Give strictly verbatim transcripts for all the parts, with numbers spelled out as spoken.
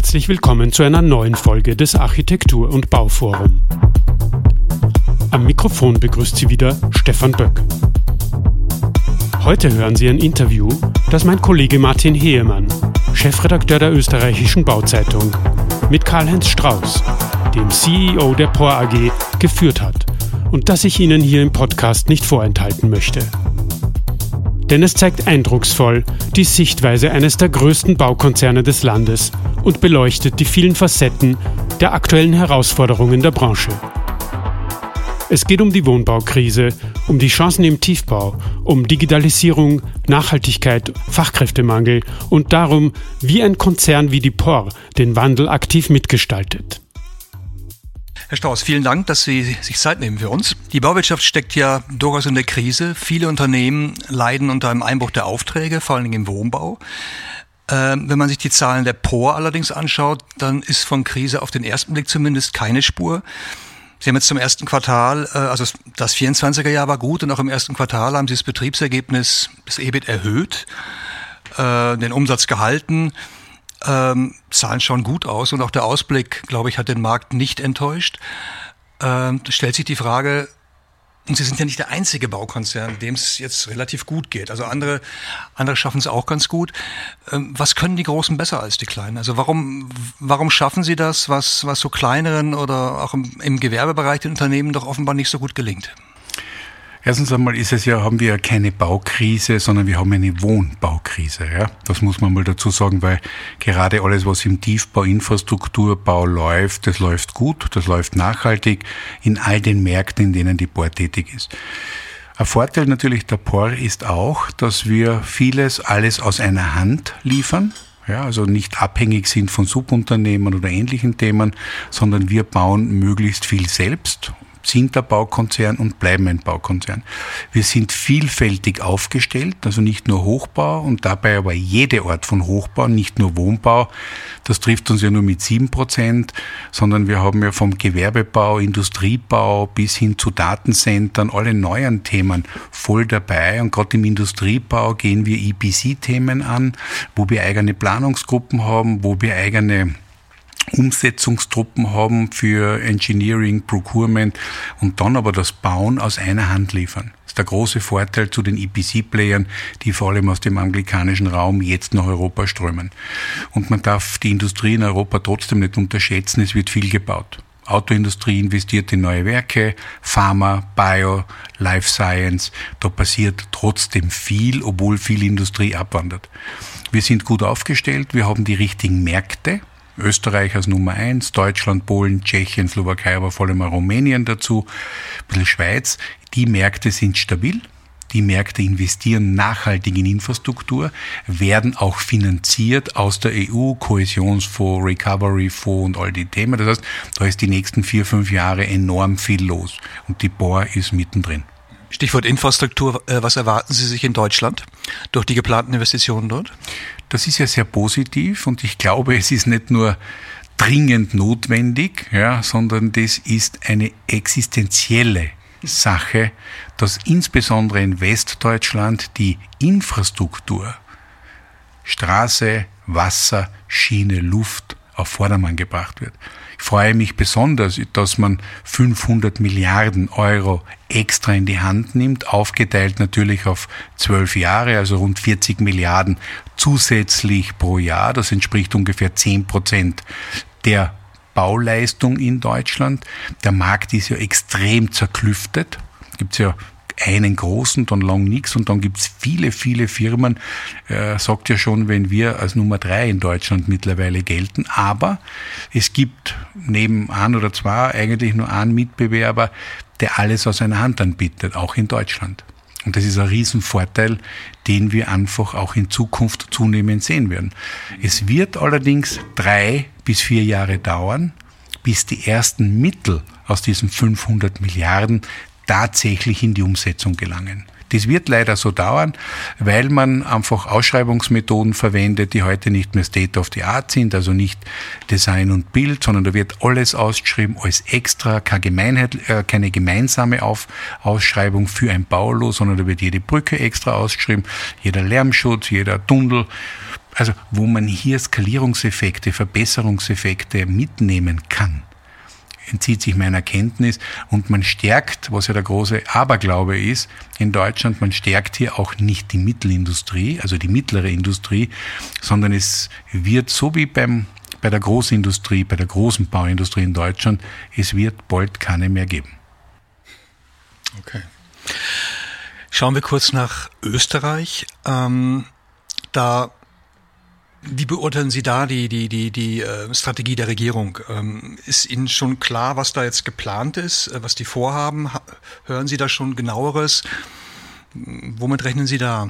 Herzlich willkommen zu einer neuen Folge des Architektur- und Bauforum. Am Mikrofon begrüßt Sie wieder Stefan Böck. Heute hören Sie ein Interview, das mein Kollege Martin Heemann, Chefredakteur der österreichischen Bauzeitung, mit Karl-Heinz Strauß, dem C E O der P O R A G, geführt hat und das ich Ihnen hier im Podcast nicht vorenthalten möchte. Denn es zeigt eindrucksvoll die Sichtweise eines der größten Baukonzerne des Landes und beleuchtet die vielen Facetten der aktuellen Herausforderungen der Branche. Es geht um die Wohnbaukrise, um die Chancen im Tiefbau, um Digitalisierung, Nachhaltigkeit, Fachkräftemangel und darum, wie ein Konzern wie die P O R den Wandel aktiv mitgestaltet. Herr Strauß, vielen Dank, dass Sie sich Zeit nehmen für uns. Die Bauwirtschaft steckt ja durchaus in der Krise. Viele Unternehmen leiden unter einem Einbruch der Aufträge, vor allem im Wohnbau. Ähm, wenn man sich die Zahlen der P O R allerdings anschaut, dann ist von Krise auf den ersten Blick zumindest keine Spur. Sie haben jetzt zum ersten Quartal, äh, also das vierundzwanziger Jahr war gut und auch im ersten Quartal haben Sie das Betriebsergebnis, das E B I T erhöht, äh, den Umsatz gehalten. Ähm, Zahlen schauen gut aus und auch der Ausblick, glaube ich, hat den Markt nicht enttäuscht. Ähm, da stellt sich die Frage, und Sie sind ja nicht der einzige Baukonzern, dem es jetzt relativ gut geht. Also andere, andere schaffen es auch ganz gut. Ähm, was können die Großen besser als die Kleinen? Also warum, warum schaffen Sie das, was, was so kleineren oder auch im, im Gewerbebereich den Unternehmen doch offenbar nicht so gut gelingt? Erstens einmal ist es ja, haben wir ja keine Baukrise, sondern wir haben eine Wohnbaukrise. Ja? Das muss man mal dazu sagen, weil gerade alles, was im Tiefbau, Infrastrukturbau läuft, das läuft gut, das läuft nachhaltig in all den Märkten, in denen die P O R tätig ist. Ein Vorteil natürlich der P O R ist auch, dass wir vieles, alles aus einer Hand liefern. Ja, also nicht abhängig sind von Subunternehmen oder ähnlichen Themen, sondern wir bauen möglichst viel selbst, sind der Baukonzern und bleiben ein Baukonzern. Wir sind vielfältig aufgestellt, also nicht nur Hochbau und dabei aber jede Art von Hochbau, nicht nur Wohnbau. Das trifft uns ja nur mit sieben Prozent, sondern wir haben ja vom Gewerbebau, Industriebau bis hin zu Datencentern alle neuen Themen voll dabei. Und gerade im Industriebau gehen wir E P C-Themen an, wo wir eigene Planungsgruppen haben, wo wir eigene Umsetzungstruppen haben für Engineering, Procurement und dann aber das Bauen aus einer Hand liefern. Das ist der große Vorteil zu den E P C-Playern, die vor allem aus dem anglikanischen Raum jetzt nach Europa strömen. Und man darf die Industrie in Europa trotzdem nicht unterschätzen, es wird viel gebaut. Autoindustrie investiert in neue Werke, Pharma, Bio, Life Science, da passiert trotzdem viel, obwohl viel Industrie abwandert. Wir sind gut aufgestellt, wir haben die richtigen Märkte, Österreich als Nummer eins, Deutschland, Polen, Tschechien, Slowakei, aber vor allem auch Rumänien dazu, ein bisschen Schweiz. Die Märkte sind stabil. Die Märkte investieren nachhaltig in Infrastruktur, werden auch finanziert aus der E U, Kohäsionsfonds, Recovery-Fonds und all die Themen. Das heißt, da ist die nächsten vier, fünf Jahre enorm viel los. Und die P O R ist mittendrin. Stichwort Infrastruktur. Was erwarten Sie sich in Deutschland durch die geplanten Investitionen dort? Das ist ja sehr positiv und ich glaube, es ist nicht nur dringend notwendig, ja, sondern das ist eine existenzielle Sache, dass insbesondere in Westdeutschland die Infrastruktur, Straße, Wasser, Schiene, Luft auf Vordermann gebracht wird. Ich freue mich besonders, dass man fünfhundert Milliarden Euro extra in die Hand nimmt, aufgeteilt natürlich auf zwölf Jahre, also rund vierzig Milliarden zusätzlich pro Jahr. Das entspricht ungefähr zehn Prozent der Bauleistung in Deutschland. Der Markt ist ja extrem zerklüftet. Gibt es ja einen großen, dann lang nichts und dann gibt's viele, viele Firmen, äh, sagt ja schon, wenn wir als Nummer drei in Deutschland mittlerweile gelten, aber es gibt neben ein oder zwei eigentlich nur einen Mitbewerber, der alles aus einer Hand anbietet, auch in Deutschland. Und das ist ein Riesenvorteil, den wir einfach auch in Zukunft zunehmend sehen werden. Es wird allerdings drei bis vier Jahre dauern, bis die ersten Mittel aus diesen fünfhundert Milliarden tatsächlich in die Umsetzung gelangen. Das wird leider so dauern, weil man einfach Ausschreibungsmethoden verwendet, die heute nicht mehr State of the Art sind, also nicht Design und Bild, sondern da wird alles ausgeschrieben, alles extra, keine, Gemeinheit, äh, keine gemeinsame Auf, Ausschreibung für ein Baulos, sondern da wird jede Brücke extra ausgeschrieben, jeder Lärmschutz, jeder Tunnel, Also wo man hier Skalierungseffekte, Verbesserungseffekte mitnehmen kann, entzieht sich meiner Kenntnis und man stärkt, was ja der große Aberglaube ist, in Deutschland, man stärkt hier auch nicht die Mittelindustrie, also die mittlere Industrie, sondern es wird so wie beim, bei der Großindustrie, bei der großen Bauindustrie in Deutschland, es wird bald keine mehr geben. Okay. Schauen wir kurz nach Österreich. Ähm, da Wie beurteilen Sie da die, die, die, die äh, Strategie der Regierung? Ähm, ist Ihnen schon klar, was da jetzt geplant ist, äh, was die vorhaben? Ha- hören Sie da schon genaueres? Womit rechnen Sie da?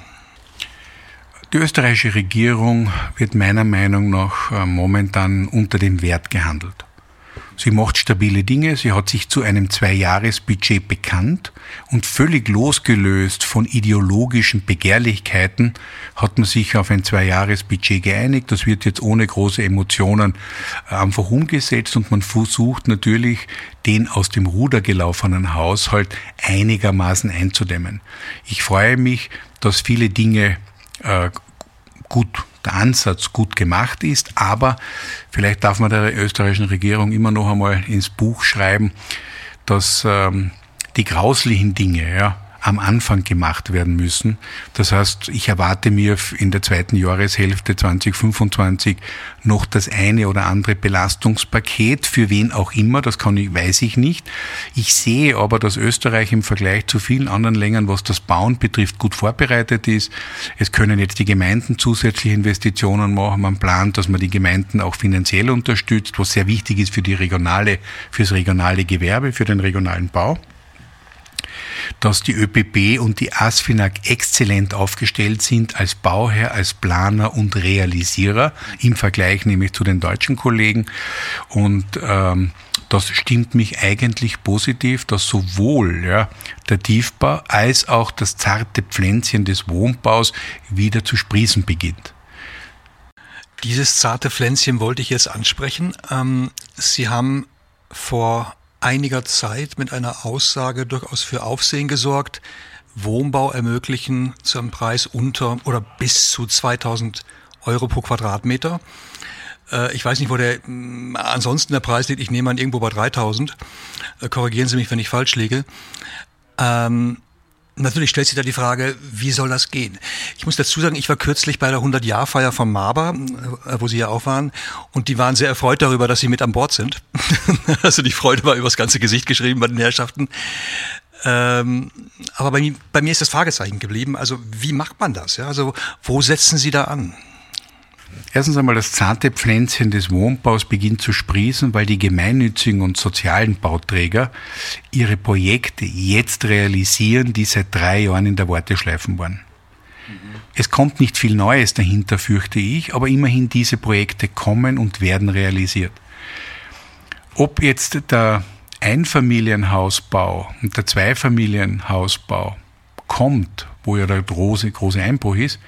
Die österreichische Regierung wird meiner Meinung nach äh, momentan unter dem Wert gehandelt. Sie macht stabile Dinge, sie hat sich zu einem Zwei-Jahres-Budget bekannt und völlig losgelöst von ideologischen Begehrlichkeiten hat man sich auf ein Zwei-Jahres-Budget geeinigt. Das wird jetzt ohne große Emotionen einfach umgesetzt und man versucht natürlich, den aus dem Ruder gelaufenen Haushalt einigermaßen einzudämmen. Ich freue mich, dass viele Dinge äh, gut der Ansatz gut gemacht ist, aber vielleicht darf man der österreichischen Regierung immer noch einmal ins Buch schreiben, dass ähm, die grauslichen Dinge ja, am Anfang gemacht werden müssen. Das heißt, ich erwarte mir in der zweiten Jahreshälfte zwanzig fünfundzwanzig noch das eine oder andere Belastungspaket, für wen auch immer, das kann ich, weiß ich nicht. Ich sehe aber, dass Österreich im Vergleich zu vielen anderen Ländern, was das Bauen betrifft, gut vorbereitet ist. Es können jetzt die Gemeinden zusätzliche Investitionen machen. Man plant, dass man die Gemeinden auch finanziell unterstützt, was sehr wichtig ist für die regionale, fürs regionale Gewerbe, für den regionalen Bau. Dass die ÖBB und die ASFINAG exzellent aufgestellt sind als Bauherr, als Planer und Realisierer, im Vergleich nämlich zu den deutschen Kollegen. Und ähm, das stimmt mich eigentlich positiv, dass sowohl ja, der Tiefbau als auch das zarte Pflänzchen des Wohnbaus wieder zu sprießen beginnt. Dieses zarte Pflänzchen wollte ich jetzt ansprechen. Ähm, Sie haben vor einiger Zeit mit einer Aussage durchaus für Aufsehen gesorgt, Wohnbau ermöglichen zu einem Preis unter oder bis zu zweitausend Euro pro Quadratmeter. Äh, ich weiß nicht, wo der mh, ansonsten der Preis liegt. Ich nehme an irgendwo bei dreitausend. Äh, korrigieren Sie mich, wenn ich falsch liege. Ähm, Natürlich stellt sich da die Frage, wie soll das gehen? Ich muss dazu sagen, ich war kürzlich bei der hundert-Jahr-Feier von Maber, wo Sie ja auch waren, und die waren sehr erfreut darüber, dass Sie mit an Bord sind. Also die Freude war übers ganze Gesicht geschrieben bei den Herrschaften. Ähm, aber bei mir, bei mir ist das Fragezeichen geblieben. Also wie macht man das? Ja? Also wo setzen Sie da an? Erstens einmal, das zarte Pflänzchen des Wohnbaus beginnt zu sprießen, weil die gemeinnützigen und sozialen Bauträger ihre Projekte jetzt realisieren, die seit drei Jahren in der Warteschleife waren. Mhm. Es kommt nicht viel Neues dahinter, fürchte ich, aber immerhin diese Projekte kommen und werden realisiert. Ob jetzt der Einfamilienhausbau und der Zweifamilienhausbau kommt, wo ja der große, große Einbruch ist,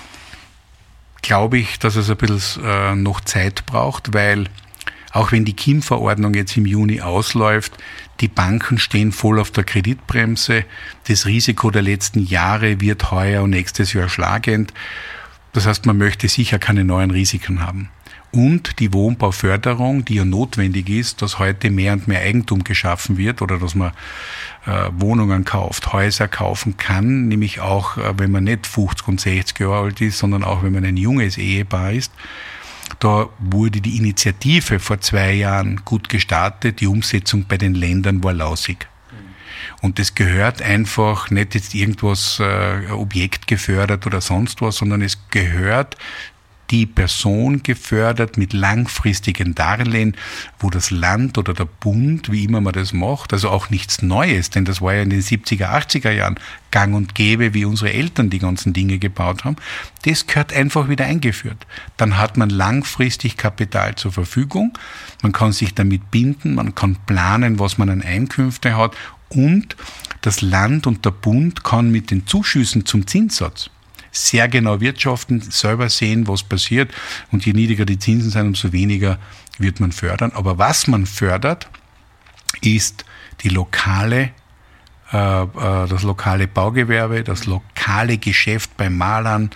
glaube ich, dass es ein bisschen äh, noch Zeit braucht, weil auch wenn die K I M-Verordnung jetzt im Juni ausläuft, die Banken stehen voll auf der Kreditbremse. Das Risiko der letzten Jahre wird heuer und nächstes Jahr schlagend. Das heißt, man möchte sicher keine neuen Risiken haben. Und die Wohnbauförderung, die ja notwendig ist, dass heute mehr und mehr Eigentum geschaffen wird oder dass man äh, Wohnungen kauft, Häuser kaufen kann, nämlich auch, äh, wenn man nicht fünfzig und sechzig Jahre alt ist, sondern auch, wenn man ein junges Ehepaar ist. Da wurde die Initiative vor zwei Jahren gut gestartet, die Umsetzung bei den Ländern war lausig. Und das gehört einfach nicht jetzt irgendwas äh, Objekt gefördert oder sonst was, sondern es gehört die Person gefördert mit langfristigen Darlehen, wo das Land oder der Bund, wie immer man das macht, also auch nichts Neues, denn das war ja in den siebziger, achtziger Jahren gang und gäbe, wie unsere Eltern die ganzen Dinge gebaut haben, das gehört einfach wieder eingeführt. Dann hat man langfristig Kapital zur Verfügung, man kann sich damit binden, man kann planen, was man an Einkünfte hat und das Land und der Bund kann mit den Zuschüssen zum Zinssatz sehr genau wirtschaften, selber sehen, was passiert. Und je niedriger die Zinsen sind, umso weniger wird man fördern. Aber was man fördert, ist die lokale, äh, das lokale Baugewerbe, das lokale Geschäft bei Malern,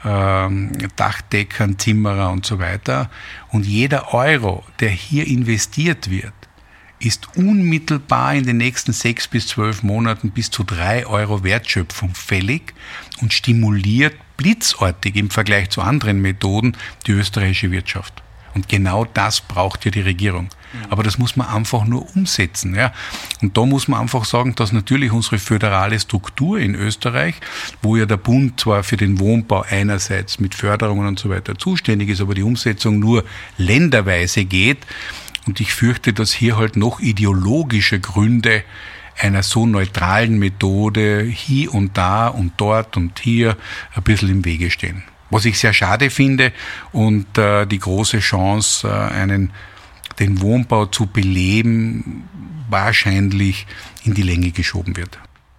ähm, Dachdeckern, Zimmerer und so weiter. Und jeder Euro, der hier investiert wird, ist unmittelbar in den nächsten sechs bis zwölf Monaten bis zu drei Euro Wertschöpfung fällig und stimuliert blitzartig im Vergleich zu anderen Methoden die österreichische Wirtschaft. Und genau das braucht ja die Regierung. Aber das muss man einfach nur umsetzen. Ja. Und da muss man einfach sagen, dass natürlich unsere föderale Struktur in Österreich, wo ja der Bund zwar für den Wohnbau einerseits mit Förderungen und so weiter zuständig ist, aber die Umsetzung nur länderweise geht. Und ich fürchte, dass hier halt noch ideologische Gründe einer so neutralen Methode hier und da und dort und hier ein bisschen im Wege stehen. Was ich sehr schade finde und äh, die große Chance, äh, einen, den Wohnbau zu beleben, wahrscheinlich in die Länge geschoben wird.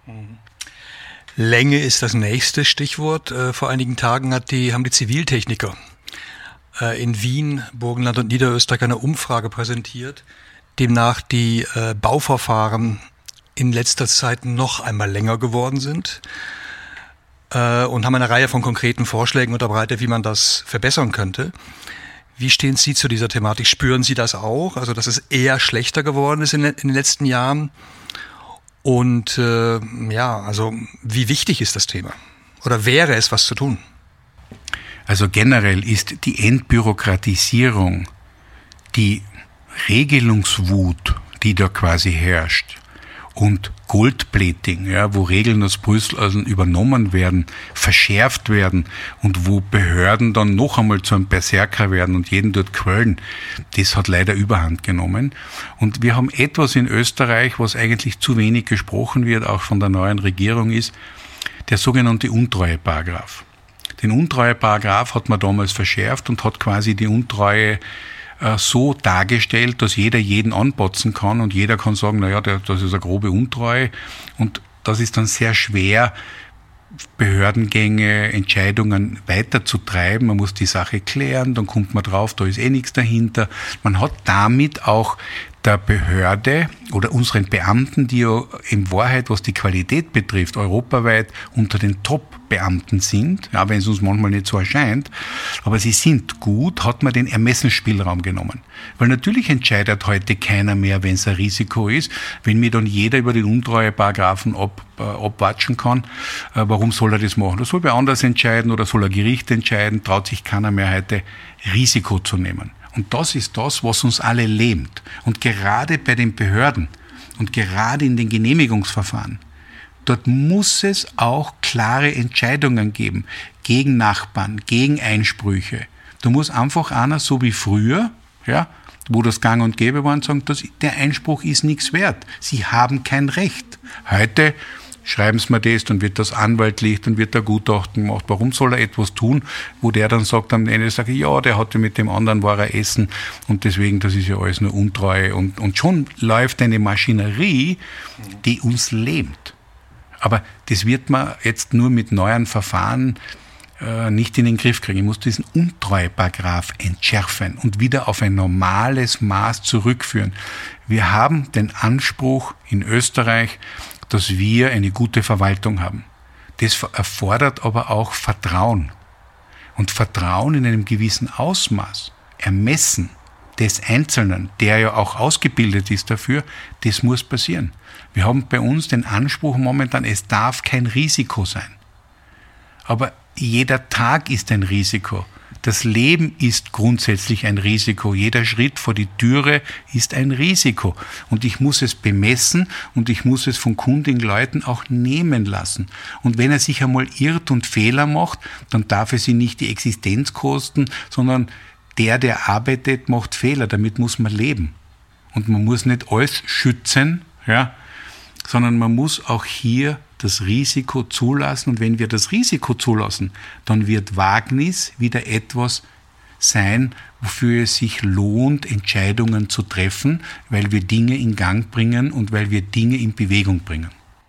Länge ist das nächste Stichwort. Äh, vor einigen Tagen hat die, haben die Ziviltechniker in Wien, Burgenland und Niederösterreich eine Umfrage präsentiert, demnach die äh, Bauverfahren in letzter Zeit noch einmal länger geworden sind äh, und haben eine Reihe von konkreten Vorschlägen unterbreitet, wie man das verbessern könnte. Wie stehen Sie zu dieser Thematik? Spüren Sie das auch? Also, dass es eher schlechter geworden ist in, in den letzten Jahren? Und äh, ja, also wie wichtig ist das Thema? Oder wäre es was zu tun? Also generell ist die Entbürokratisierung, die Regelungswut, die da quasi herrscht, und Goldplating, ja, wo Regeln aus Brüssel also übernommen werden, verschärft werden und wo Behörden dann noch einmal zu einem Berserker werden und jeden dort quälen, das hat leider Überhand genommen. Und wir haben etwas in Österreich, was eigentlich zu wenig gesprochen wird, auch von der neuen Regierung, ist der sogenannte Untreueparagraph. Den Untreueparagraph hat man damals verschärft und hat quasi die Untreue äh, so dargestellt, dass jeder jeden anbotzen kann und jeder kann sagen, naja, das ist eine grobe Untreue. Und das ist dann sehr schwer, Behördengänge, Entscheidungen weiterzutreiben. Man muss die Sache klären, dann kommt man drauf, da ist eh nichts dahinter. Man hat damit auch der Behörde oder unseren Beamten, die ja in Wahrheit, was die Qualität betrifft, europaweit unter den Top-Beamten sind, ja, wenn es uns manchmal nicht so erscheint, aber sie sind gut, hat man den Ermessensspielraum genommen. Weil natürlich entscheidet heute keiner mehr, wenn es ein Risiko ist. Wenn mir dann jeder über den Untreueparagraphen ab, äh, abwatschen kann, äh, warum soll er das machen? Das soll wer anders entscheiden oder soll ein Gericht entscheiden, traut sich keiner mehr heute, Risiko zu nehmen. Und das ist das, was uns alle lähmt. Und gerade bei den Behörden und gerade in den Genehmigungsverfahren, dort muss es auch klare Entscheidungen geben. Gegen Nachbarn, gegen Einsprüche. Da muss einfach einer, so wie früher, ja, wo das gang und gäbe war, und sagen, dass der Einspruch ist nichts wert. Sie haben kein Recht. Heute schreiben Sie mir das, dann wird das anwaltlich, dann wird der Gutachten gemacht. Warum soll er etwas tun, wo der dann sagt am Ende, sage ich, ja, der hatte mit dem anderen war er essen und deswegen, das ist ja alles nur Untreue. Und, und schon läuft eine Maschinerie, die uns lähmt. Aber das wird man jetzt nur mit neuen Verfahren äh, nicht in den Griff kriegen. Ich muss diesen Untreueparagraph entschärfen und wieder auf ein normales Maß zurückführen. Wir haben den Anspruch in Österreich, dass wir eine gute Verwaltung haben. Das erfordert aber auch Vertrauen. Und Vertrauen in einem gewissen Ausmaß, Ermessen des Einzelnen, der ja auch ausgebildet ist dafür, das muss passieren. Wir haben bei uns den Anspruch momentan, es darf kein Risiko sein. Aber jeder Tag ist ein Risiko. Das Leben ist grundsätzlich ein Risiko. Jeder Schritt vor die Türe ist ein Risiko. Und ich muss es bemessen und ich muss es von kundigen Leuten auch nehmen lassen. Und wenn er sich einmal irrt und Fehler macht, dann darf es ihn nicht die Existenz kosten, sondern der, der arbeitet, macht Fehler. Damit muss man leben. Und man muss nicht alles schützen, ja, sondern man muss auch hier das Risiko zulassen. Und wenn wir das Risiko zulassen, dann wird Wagnis wieder etwas sein, wofür es sich lohnt, Entscheidungen zu treffen, weil wir Dinge in Gang bringen und weil wir Dinge in Bewegung bringen.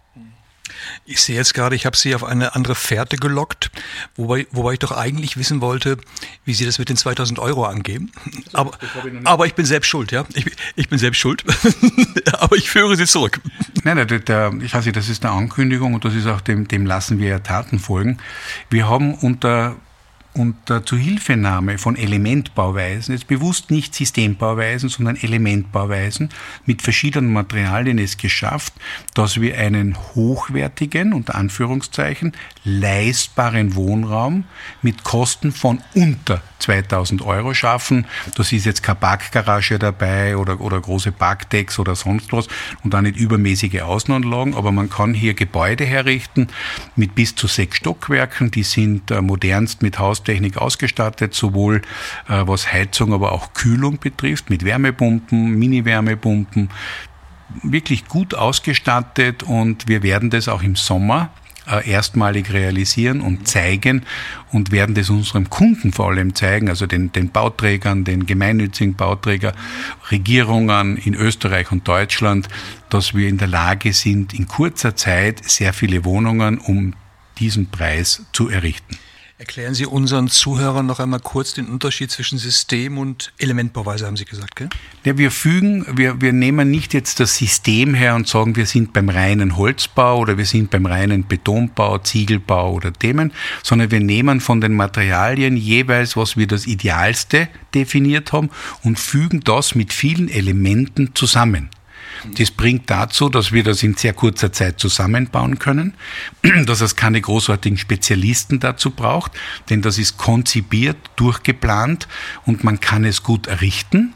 Ich sehe jetzt gerade, ich habe Sie auf eine andere Fährte gelockt, wobei, wobei ich doch eigentlich wissen wollte, wie Sie das mit den zweitausend Euro angeben. Aber, ich, aber ich bin selbst schuld, ja. Ich, ich bin selbst schuld. Aber ich führe Sie zurück. Nein, der, der, ich weiß nicht, das ist eine Ankündigung und das ist auch dem, dem lassen wir ja Taten folgen. Wir haben unter und äh, Zuhilfenahme von Elementbauweisen, jetzt bewusst nicht Systembauweisen, sondern Elementbauweisen mit verschiedenen Materialien es geschafft, dass wir einen hochwertigen, unter Anführungszeichen, leistbaren Wohnraum mit Kosten von unter zweitausend Euro schaffen. Das ist jetzt keine Parkgarage dabei oder, oder große Parkdecks oder sonst was und auch nicht übermäßige Außenanlagen, aber man kann hier Gebäude herrichten mit bis zu sechs Stockwerken, die sind äh, modernst mit Haustechnik ausgestattet, sowohl äh, was Heizung, aber auch Kühlung betrifft, mit Wärmepumpen, Mini-Wärmepumpen, wirklich gut ausgestattet und wir werden das auch im Sommer äh, erstmalig realisieren und zeigen und werden das unserem Kunden vor allem zeigen, also den, den Bauträgern, den gemeinnützigen Bauträgern, Regierungen in Österreich und Deutschland, dass wir in der Lage sind, in kurzer Zeit sehr viele Wohnungen um diesen Preis zu errichten. Erklären Sie unseren Zuhörern noch einmal kurz den Unterschied zwischen System und Elementbauweise, haben Sie gesagt, gell? Ja, wir fügen, wir, wir nehmen nicht jetzt das System her und sagen, wir sind beim reinen Holzbau oder wir sind beim reinen Betonbau, Ziegelbau oder Themen, sondern wir nehmen von den Materialien jeweils, was wir das Idealste definiert haben und fügen das mit vielen Elementen zusammen. Das bringt dazu, dass wir das in sehr kurzer Zeit zusammenbauen können, dass es keine großartigen Spezialisten dazu braucht, denn das ist konzipiert, durchgeplant und man kann es gut errichten.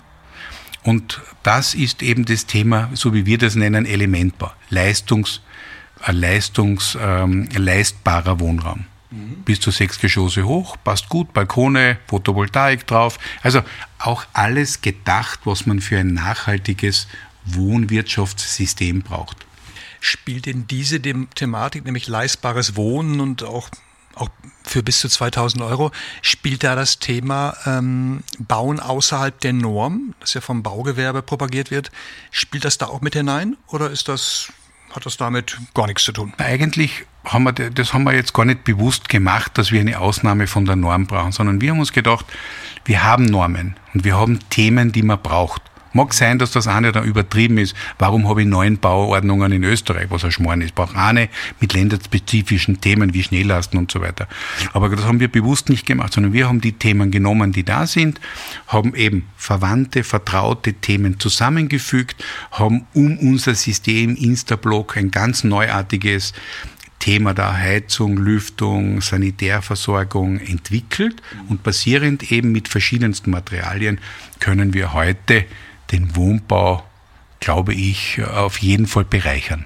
Und das ist eben das Thema, so wie wir das nennen, Elementbau, Leistungs, äh, Leistungs, ähm, leistbarer Wohnraum. Mhm. Bis zu sechs Geschosse hoch, passt gut, Balkone, Photovoltaik drauf. Also auch alles gedacht, was man für ein nachhaltiges Wohnwirtschaftssystem braucht. Spielt in diese Thematik, nämlich leistbares Wohnen und auch, auch für bis zu zweitausend Euro, spielt da das Thema ähm, Bauen außerhalb der Norm, das ja vom Baugewerbe propagiert wird, spielt das da auch mit hinein oder ist das, hat das damit gar nichts zu tun? Eigentlich haben wir, das haben wir jetzt gar nicht bewusst gemacht, dass wir eine Ausnahme von der Norm brauchen, sondern wir haben uns gedacht, wir haben Normen und wir haben Themen, die man braucht. Mag sein, dass das eine da übertrieben ist. Warum habe ich neun Bauordnungen in Österreich, was ein Schmarrn ist? Ich brauche eine mit länderspezifischen Themen wie Schneelasten und so weiter. Aber das haben wir bewusst nicht gemacht, sondern wir haben die Themen genommen, die da sind, haben eben verwandte, vertraute Themen zusammengefügt, haben um unser System Instablock ein ganz neuartiges Thema der Heizung, Lüftung, Sanitärversorgung entwickelt und basierend eben mit verschiedensten Materialien können wir heute den Wohnbau, glaube ich, auf jeden Fall bereichern.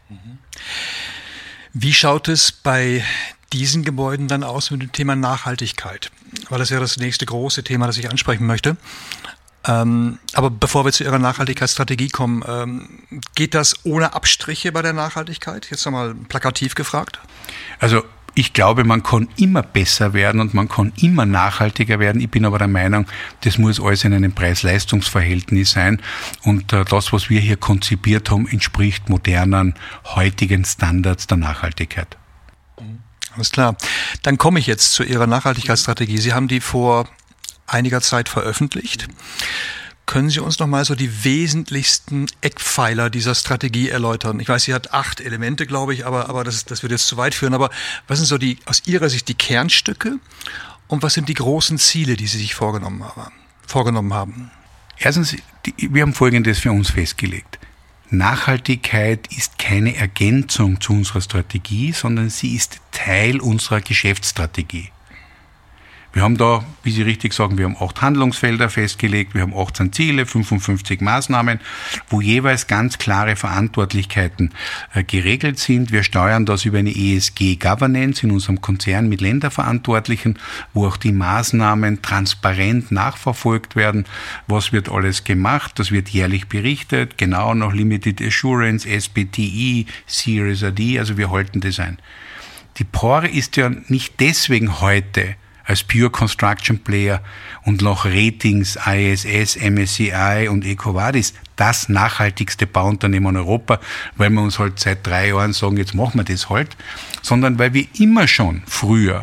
Wie schaut es bei diesen Gebäuden dann aus mit dem Thema Nachhaltigkeit? Weil das wäre das nächste große Thema, das ich ansprechen möchte. Ähm, aber bevor wir zu Ihrer Nachhaltigkeitsstrategie kommen, ähm, geht das ohne Abstriche bei der Nachhaltigkeit? Jetzt einmal plakativ gefragt. Also ich glaube, man kann immer besser werden und man kann immer nachhaltiger werden. Ich bin aber der Meinung, das muss alles in einem Preis-Leistungs-Verhältnis sein. Und äh, das, was wir hier konzipiert haben, entspricht modernen, heutigen Standards der Nachhaltigkeit. Alles klar. Dann komme ich jetzt zu Ihrer Nachhaltigkeitsstrategie. Sie haben die vor einiger Zeit veröffentlicht. Können Sie uns noch mal so die wesentlichsten Eckpfeiler dieser Strategie erläutern? Ich weiß, sie hat acht Elemente, glaube ich, aber, aber das, das würde jetzt zu weit führen. Aber was sind so die, aus Ihrer Sicht die Kernstücke und was sind die großen Ziele, die Sie sich vorgenommen haben? Vorgenommen haben? Erstens, die, wir haben Folgendes für uns festgelegt. Nachhaltigkeit ist keine Ergänzung zu unserer Strategie, sondern sie ist Teil unserer Geschäftsstrategie. Wir haben da, wie Sie richtig sagen, wir haben acht Handlungsfelder festgelegt, wir haben achtzehn Ziele, fünfundfünfzig Maßnahmen, wo jeweils ganz klare Verantwortlichkeiten äh, geregelt sind. Wir steuern das über eine E S G-Governance in unserem Konzern mit Länderverantwortlichen, wo auch die Maßnahmen transparent nachverfolgt werden. Was wird alles gemacht? Das wird jährlich berichtet, genau nach Limited Assurance, S B T I, Series A D, also wir halten das ein. Die P O R ist ja nicht deswegen heute als Pure Construction Player und nach Ratings I S S, M S C I und EcoVadis das nachhaltigste Bauunternehmen in Europa, weil wir uns halt seit drei Jahren sagen, jetzt machen wir das halt, sondern weil wir immer schon früher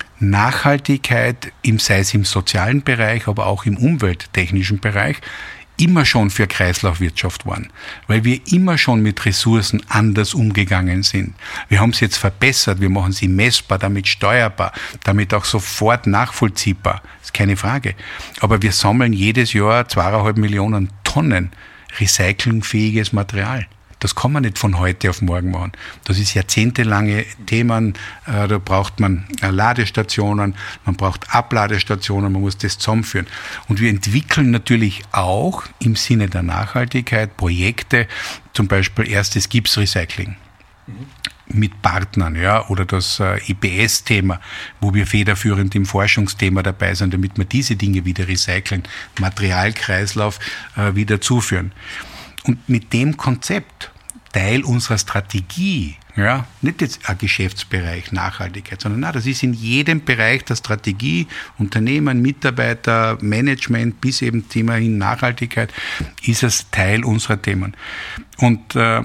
Nachhaltigkeit, im, sei es im sozialen Bereich, aber auch im umwelttechnischen Bereich, immer schon für Kreislaufwirtschaft waren, weil wir immer schon mit Ressourcen anders umgegangen sind. Wir haben es jetzt verbessert, wir machen sie messbar, damit steuerbar, damit auch sofort nachvollziehbar, ist keine Frage. Aber wir sammeln jedes Jahr zweieinhalb Millionen Tonnen recyclingfähiges Material. Das kann man nicht von heute auf morgen machen. Das ist jahrzehntelange Themen. Da braucht man Ladestationen, man braucht Abladestationen, man muss das zusammenführen. Und wir entwickeln natürlich auch im Sinne der Nachhaltigkeit Projekte, zum Beispiel erstes Gipsrecycling. Mhm. Mit Partnern, ja, oder das äh, I P S-Thema, wo wir federführend im Forschungsthema dabei sind, damit wir diese Dinge wieder recyceln, Materialkreislauf äh, wieder zuführen. Und mit dem Konzept, Teil unserer Strategie, ja, nicht jetzt ein Geschäftsbereich Nachhaltigkeit, sondern na, das ist in jedem Bereich der Strategie, Unternehmen, Mitarbeiter, Management, bis eben Thema hin Nachhaltigkeit, ist es Teil unserer Themen. Und äh,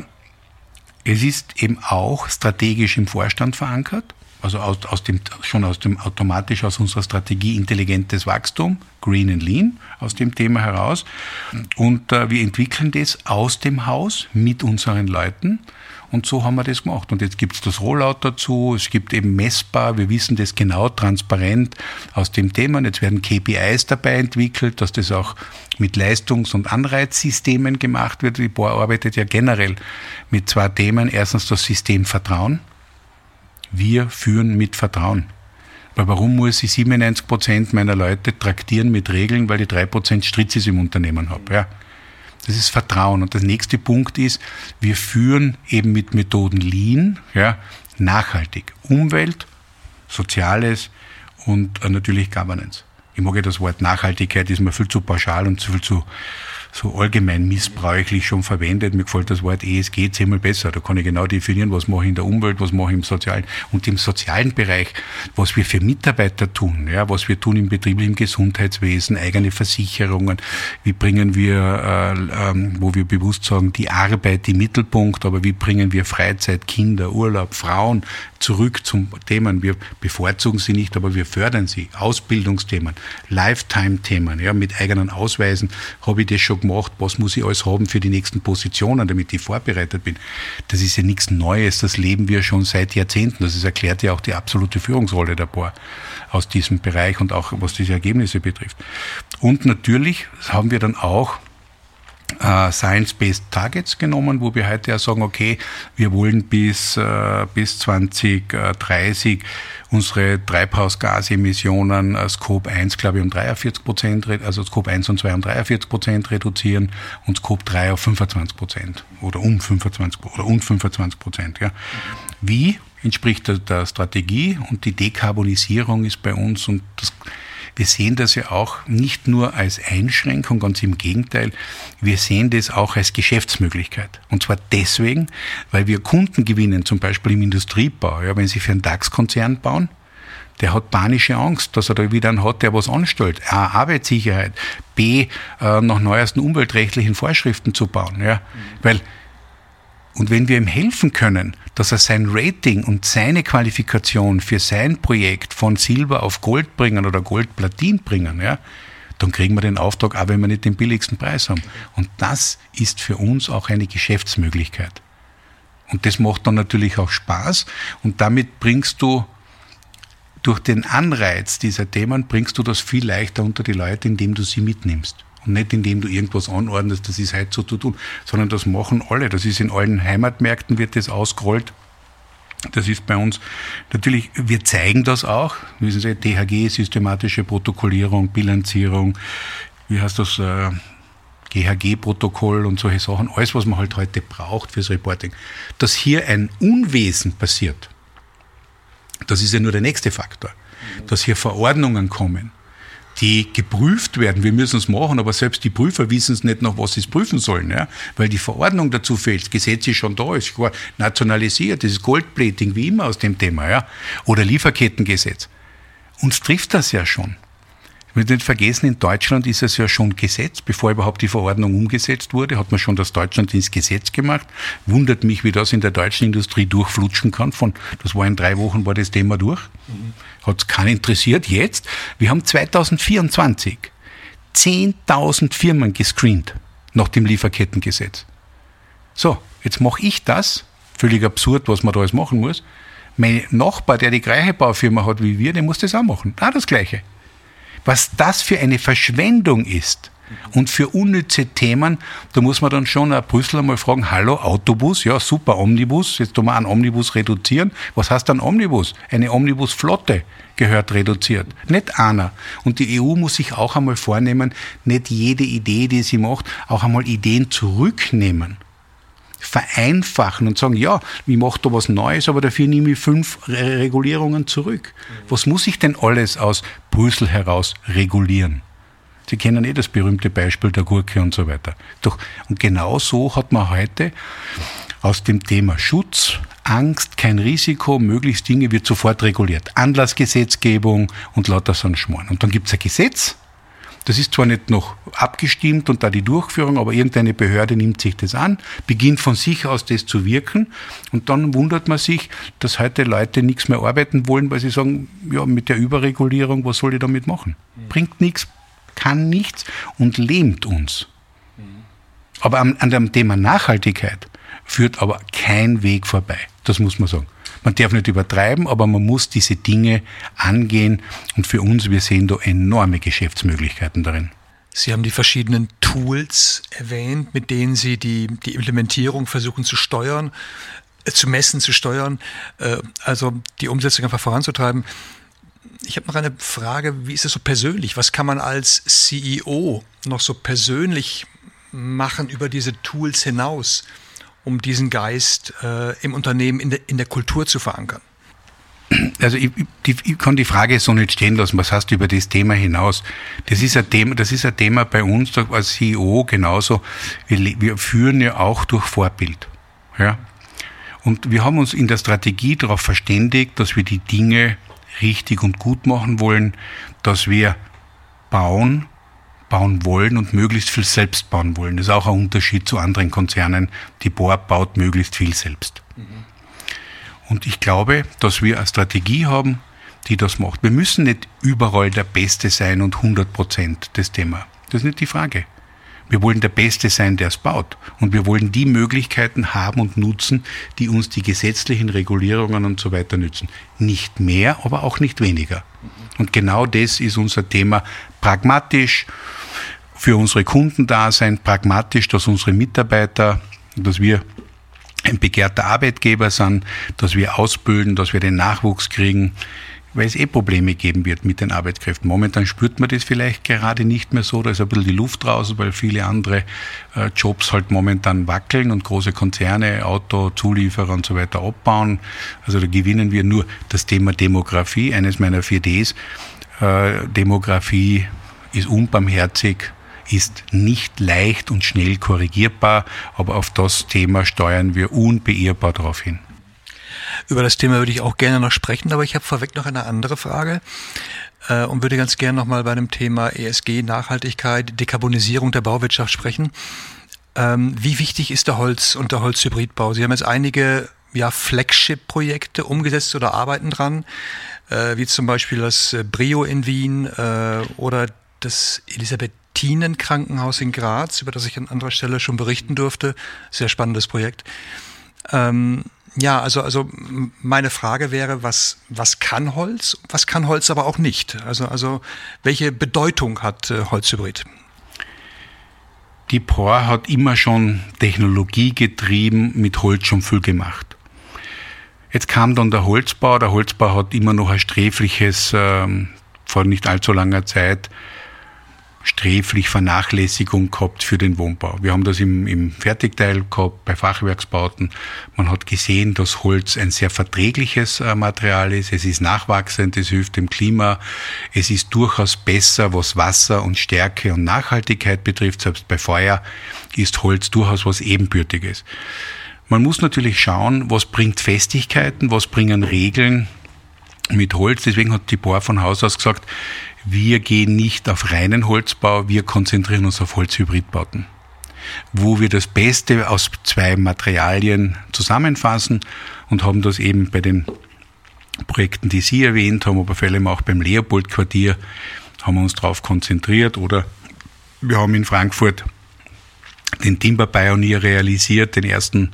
es ist eben auch strategisch im Vorstand verankert. Also aus, aus dem, schon aus dem, automatisch aus unserer Strategie intelligentes Wachstum, Green and Lean, aus dem Thema heraus. Und äh, wir entwickeln das aus dem Haus mit unseren Leuten. Und so haben wir das gemacht. Und jetzt gibt es das Rollout dazu. Es gibt eben messbar, wir wissen das genau, transparent aus dem Thema. Und jetzt werden K P Is dabei entwickelt, dass das auch mit Leistungs- und Anreizsystemen gemacht wird. Die B O A arbeitet ja generell mit zwei Themen. Erstens das System Vertrauen. Wir führen mit Vertrauen. Weil warum muss ich siebenundneunzig Prozent meiner Leute traktieren mit Regeln, weil ich drei Prozent Stritzes im Unternehmen habe? Ja. Das ist Vertrauen. Und der nächste Punkt ist, wir führen eben mit Methoden Lean, ja, nachhaltig. Umwelt, Soziales und natürlich Governance. Ich mag ja das Wort Nachhaltigkeit, ist mir viel zu pauschal und viel zu so allgemein missbräuchlich schon verwendet. Mir gefällt das Wort E S G zehnmal besser. Da kann ich genau definieren, was mache ich in der Umwelt, was mache ich im Sozialen. Und im sozialen Bereich, was wir für Mitarbeiter tun, ja, was wir tun im betrieblichen Gesundheitswesen, eigene Versicherungen, wie bringen wir, äh, ähm, wo wir bewusst sagen, die Arbeit im Mittelpunkt, aber wie bringen wir Freizeit, Kinder, Urlaub, Frauen zurück zum Themen. Wir bevorzugen sie nicht, aber wir fördern sie. Ausbildungsthemen, Lifetime-Themen, ja, mit eigenen Ausweisen habe ich das schon gemacht, was muss ich alles haben für die nächsten Positionen, damit ich vorbereitet bin. Das ist ja nichts Neues, das leben wir schon seit Jahrzehnten. Das ist, erklärt ja auch die absolute Führungsrolle der B O A aus diesem Bereich und auch was diese Ergebnisse betrifft. Und natürlich haben wir dann auch Uh, Science-Based Targets genommen, wo wir heute ja sagen, okay, wir wollen bis, uh, bis zwanzig dreißig unsere Treibhausgasemissionen, uh, Scope eins, glaube ich, um dreiundvierzig Prozent, also Scope eins und zwei um dreiundvierzig Prozent reduzieren und Scope drei auf fünfundzwanzig Prozent oder um fünfundzwanzig oder um fünfundzwanzig Prozent. Ja. Wie entspricht der, der Strategie und die Dekarbonisierung ist bei uns und das wir sehen das ja auch nicht nur als Einschränkung, ganz im Gegenteil, wir sehen das auch als Geschäftsmöglichkeit. Und zwar deswegen, weil wir Kunden gewinnen, zum Beispiel im Industriebau. Ja, wenn Sie für einen DAX-Konzern bauen, der hat panische Angst, dass er da wieder einen hat, der was anstellt. A, Arbeitssicherheit, B, äh, nach neuesten umweltrechtlichen Vorschriften zu bauen. Ja, mhm. Weil Und wenn wir ihm helfen können, dass er sein Rating und seine Qualifikation für sein Projekt von Silber auf Gold bringen oder Gold-Platin bringen, ja, dann kriegen wir den Auftrag, auch wenn wir nicht den billigsten Preis haben. Und das ist für uns auch eine Geschäftsmöglichkeit. Und das macht dann natürlich auch Spaß. Und damit bringst du, durch den Anreiz dieser Themen, bringst du das viel leichter unter die Leute, indem du sie mitnimmst. Und nicht indem du irgendwas anordnest, das ist heute so zu tun, sondern das machen alle. Das ist in allen Heimatmärkten, wird das ausgerollt. Das ist bei uns natürlich, wir zeigen das auch. Wissen Sie, T H G, systematische Protokollierung, Bilanzierung, wie heißt das, äh, G H G-Protokoll und solche Sachen. Alles, was man halt heute braucht fürs Reporting. Dass hier ein Unwesen passiert, das ist ja nur der nächste Faktor. Dass hier Verordnungen kommen, die geprüft werden. Wir müssen es machen, aber selbst die Prüfer wissen es nicht, nach was sie es prüfen sollen, ja? Weil die Verordnung dazu fehlt. Das Gesetz ist schon da, ist nationalisiert, das ist Goldplating, wie immer aus dem Thema, ja? Oder Lieferkettengesetz. Uns trifft das ja schon. Ich will nicht vergessen, in Deutschland ist es ja schon Gesetz, bevor überhaupt die Verordnung umgesetzt wurde, hat man schon das Deutschland ins Gesetz gemacht. Wundert mich, wie das in der deutschen Industrie durchflutschen kann. Von, das war in drei Wochen, war das Thema durch. Mhm. Hat es keinen interessiert. Jetzt, wir haben zweitausendvierundzwanzig zehntausend Firmen gescreent. nach dem Lieferkettengesetz. So, jetzt mache ich das, völlig absurd, was man da alles machen muss. Mein Nachbar, der die gleiche Baufirma hat wie wir, der muss das auch machen. Auch das Gleiche. Was das für eine Verschwendung ist und für unnütze Themen, da muss man dann schon nach Brüssel einmal fragen, hallo, Autobus, ja super, Omnibus, jetzt tun wir einen Omnibus reduzieren. Was heißt ein Omnibus? Eine Omnibusflotte gehört reduziert, nicht einer. Und die E U muss sich auch einmal vornehmen, nicht jede Idee, die sie macht, auch einmal Ideen zurücknehmen. Vereinfachen und sagen, ja, ich mache da was Neues, aber dafür nehme ich fünf Re- Regulierungen zurück. Was muss ich denn alles aus Brüssel heraus regulieren? Sie kennen eh das berühmte Beispiel der Gurke und so weiter. Doch, und genau so hat man heute aus dem Thema Schutz, Angst, kein Risiko, möglichst Dinge wird sofort reguliert. Anlassgesetzgebung und lauter so ein Schmarrn. Und dann gibt es ein Gesetz, das ist zwar nicht noch abgestimmt und da die Durchführung, aber irgendeine Behörde nimmt sich das an, beginnt von sich aus das zu wirken und dann wundert man sich, dass heute Leute nichts mehr arbeiten wollen, weil sie sagen, ja, mit der Überregulierung, was soll ich damit machen? Mhm. Bringt nichts, kann nichts und lähmt uns. Mhm. Aber an, an dem Thema Nachhaltigkeit führt aber kein Weg vorbei, das muss man sagen. Man darf nicht übertreiben, aber man muss diese Dinge angehen. Und für uns, wir sehen da enorme Geschäftsmöglichkeiten darin. Sie haben die verschiedenen Tools erwähnt, mit denen Sie die, die Implementierung versuchen zu steuern, äh, zu messen, zu steuern, äh, also die Umsetzung einfach voranzutreiben. Ich habe noch eine Frage, wie ist es so persönlich? Was kann man als C E O noch so persönlich machen über diese Tools hinaus, um diesen Geist äh, im Unternehmen, in der, in der Kultur zu verankern? Also ich, die, ich kann die Frage so nicht stehen lassen, was hast du über das Thema hinaus? Das ist ein Thema, das ist ein Thema bei uns als C E O genauso. Wir, wir führen ja auch durch Vorbild. Ja? Und wir haben uns in der Strategie darauf verständigt, dass wir die Dinge richtig und gut machen wollen, dass wir bauen, bauen wollen und möglichst viel selbst bauen wollen. Das ist auch ein Unterschied zu anderen Konzernen. Die Bohr baut möglichst viel selbst. Mhm. Und ich glaube, dass wir eine Strategie haben, die das macht. Wir müssen nicht überall der Beste sein und hundert Prozent das Thema. Das ist nicht die Frage. Wir wollen der Beste sein, der es baut. Und wir wollen die Möglichkeiten haben und nutzen, die uns die gesetzlichen Regulierungen und so weiter nützen. Nicht mehr, aber auch nicht weniger. Und genau das ist unser Thema. Pragmatisch für unsere Kunden da sein, pragmatisch, dass unsere Mitarbeiter, dass wir ein begehrter Arbeitgeber sind, dass wir ausbilden, dass wir den Nachwuchs kriegen, weil es eh Probleme geben wird mit den Arbeitskräften. Momentan spürt man das vielleicht gerade nicht mehr so, da ist ein bisschen die Luft draußen, weil viele andere äh, Jobs halt momentan wackeln und große Konzerne, Auto, Zulieferer und so weiter abbauen. Also da gewinnen wir nur das Thema Demografie, eines meiner vier Ds. Äh, Demografie ist unbarmherzig, ist nicht leicht und schnell korrigierbar, aber auf das Thema steuern wir unbeirrbar darauf hin. Über das Thema würde ich auch gerne noch sprechen, aber ich habe vorweg noch eine andere Frage äh, und würde ganz gerne noch mal bei dem Thema E S G, Nachhaltigkeit, Dekarbonisierung der Bauwirtschaft sprechen. Ähm, wie wichtig ist der Holz- und der Holzhybridbau? Sie haben jetzt einige ja, Flagship-Projekte umgesetzt oder arbeiten dran, äh, wie zum Beispiel das Brio in Wien äh, oder das Elisabethinen-Krankenhaus in Graz, über das ich an anderer Stelle schon berichten durfte. Sehr spannendes Projekt. Ähm, Ja, also, also meine Frage wäre, was, was kann Holz, was kann Holz aber auch nicht? Also, also welche Bedeutung hat äh, Holzhybrid? Die P O R hat immer schon Technologie getrieben, mit Holz schon viel gemacht. Jetzt kam dann der Holzbau. Der Holzbau hat immer noch ein sträfliches, ähm, vor nicht allzu langer Zeit, sträflich Vernachlässigung gehabt für den Wohnbau. Wir haben das im, im Fertigteil gehabt, bei Fachwerksbauten. Man hat gesehen, dass Holz ein sehr verträgliches äh, Material ist. Es ist nachwachsend, es hilft dem Klima. Es ist durchaus besser, was Wasser und Stärke und Nachhaltigkeit betrifft. Selbst bei Feuer ist Holz durchaus was Ebenbürtiges. Man muss natürlich schauen, was bringt Festigkeiten, was bringen Regeln mit Holz. Deswegen hat die P O R von Haus aus gesagt, wir gehen nicht auf reinen Holzbau, wir konzentrieren uns auf Holzhybridbauten, wo wir das Beste aus zwei Materialien zusammenfassen und haben das eben bei den Projekten, die Sie erwähnt haben, aber vor allem auch beim Leopold-Quartier, haben wir uns darauf konzentriert. Oder wir haben in Frankfurt den Timber Pioneer realisiert, den ersten,